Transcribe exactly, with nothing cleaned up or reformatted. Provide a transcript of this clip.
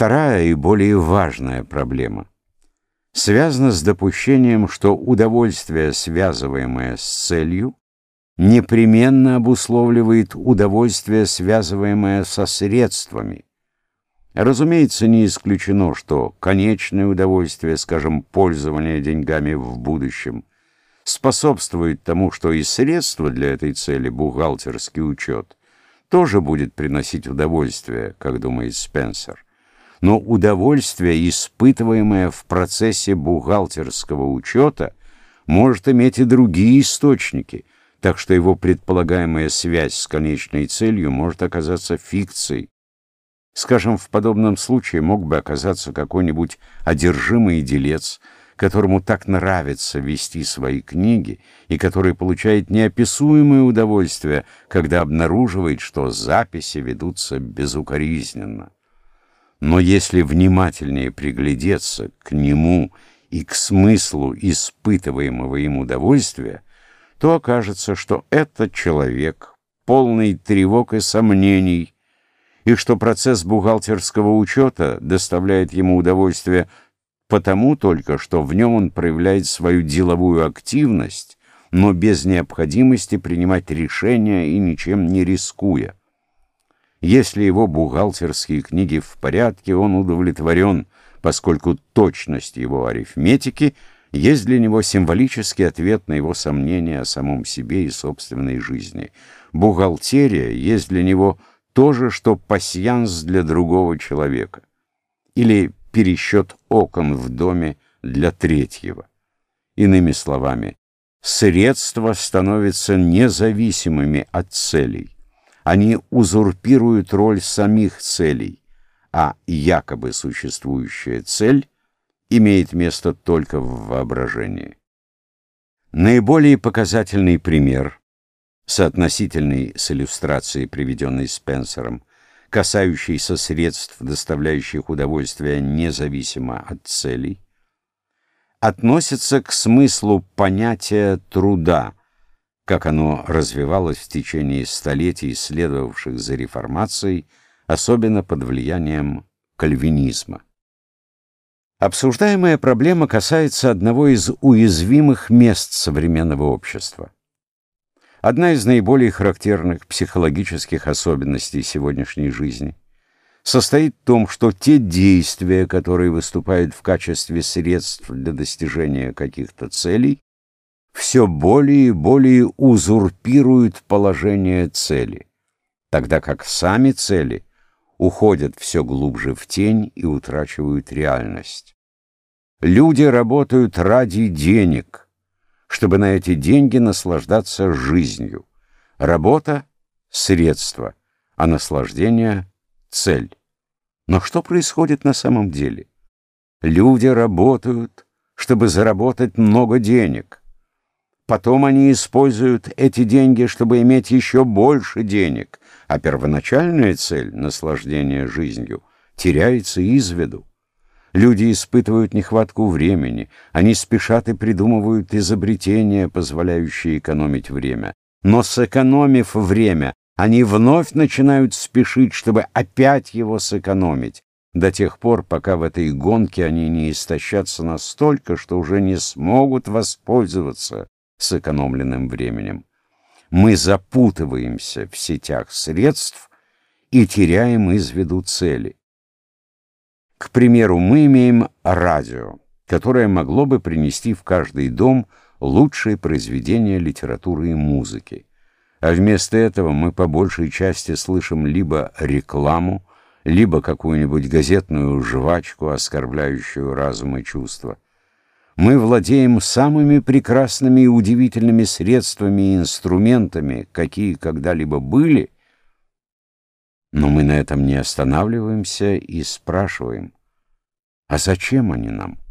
Вторая и более важная проблема связана с допущением, что удовольствие, связываемое с целью, непременно обусловливает удовольствие, связываемое со средствами. Разумеется, не исключено, что конечное удовольствие, скажем, пользование деньгами в будущем, способствует тому, что и средства для этой цели, бухгалтерский учет, тоже будет приносить удовольствие, как думает Спенсер. Но удовольствие, испытываемое в процессе бухгалтерского учета, может иметь и другие источники, так что его предполагаемая связь с конечной целью может оказаться фикцией. Скажем, в подобном случае мог бы оказаться какой-нибудь одержимый делец, которому так нравится вести свои книги и который получает неописуемое удовольствие, когда обнаруживает, что записи ведутся безукоризненно. Но если внимательнее приглядеться к нему и к смыслу испытываемого им удовольствия, то окажется, что этот человек полный тревог и сомнений, и что процесс бухгалтерского учета доставляет ему удовольствие потому только, что в нем он проявляет свою деловую активность, но без необходимости принимать решения и ничем не рискуя. Если его бухгалтерские книги в порядке, он удовлетворен, поскольку точность его арифметики есть для него символический ответ на его сомнения о самом себе и собственной жизни. Бухгалтерия есть для него то же, что пасьянс для другого человека, или пересчет окон в доме для третьего. Иными словами, средства становятся независимыми от целей. Они узурпируют роль самих целей, а якобы существующая цель имеет место только в воображении. Наиболее показательный пример, соотносительный с иллюстрацией, приведенной Спенсером, касающийся средств, доставляющих удовольствие независимо от целей, относится к смыслу понятия труда, как оно развивалось в течение столетий, следовавших за реформацией, особенно под влиянием кальвинизма. Обсуждаемая проблема касается одного из уязвимых мест современного общества. Одна из наиболее характерных психологических особенностей сегодняшней жизни состоит в том, что те действия, которые выступают в качестве средств для достижения каких-то целей, все более и более узурпируют положение цели, тогда как сами цели уходят все глубже в тень и утрачивают реальность. Люди работают ради денег, чтобы на эти деньги наслаждаться жизнью. Работа — средство, а наслаждение — цель. Но что происходит на самом деле? Люди работают, чтобы заработать много денег. Потом они используют эти деньги, чтобы иметь еще больше денег, а первоначальная цель — наслаждение жизнью — теряется из виду. Люди испытывают нехватку времени, они спешат и придумывают изобретения, позволяющие экономить время. Но сэкономив время, они вновь начинают спешить, чтобы опять его сэкономить, до тех пор, пока в этой гонке они не истощатся настолько, что уже не смогут воспользоваться сэкономленным временем. Мы запутываемся в сетях средств и теряем из виду цели. К примеру, мы имеем радио, которое могло бы принести в каждый дом лучшие произведения литературы и музыки. А вместо этого мы по большей части слышим либо рекламу, либо какую-нибудь газетную жвачку, оскорбляющую разум и чувства. Мы владеем самыми прекрасными и удивительными средствами и инструментами, какие когда-либо были, но мы на этом не останавливаемся и спрашиваем, а зачем они нам?